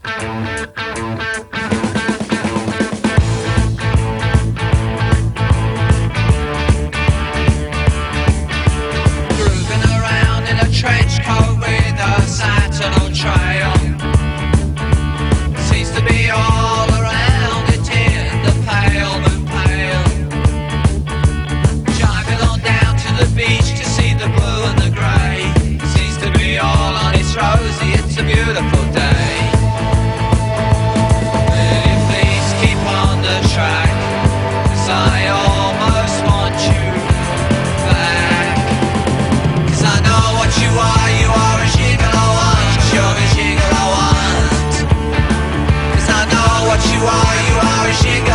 Grooving around in a trench coat with a sentinel trail. Seems to be all around it in the pale moon pale. Driving on down to the beach to see the blue and the grey. Seems to be all on its rosy, it's a beautiful day. Will you please keep on the track? 'Cause I almost want you back. 'Cause I know what you are a gigolo want, you're a gigolo want. 'Cause I know what you are a gigolo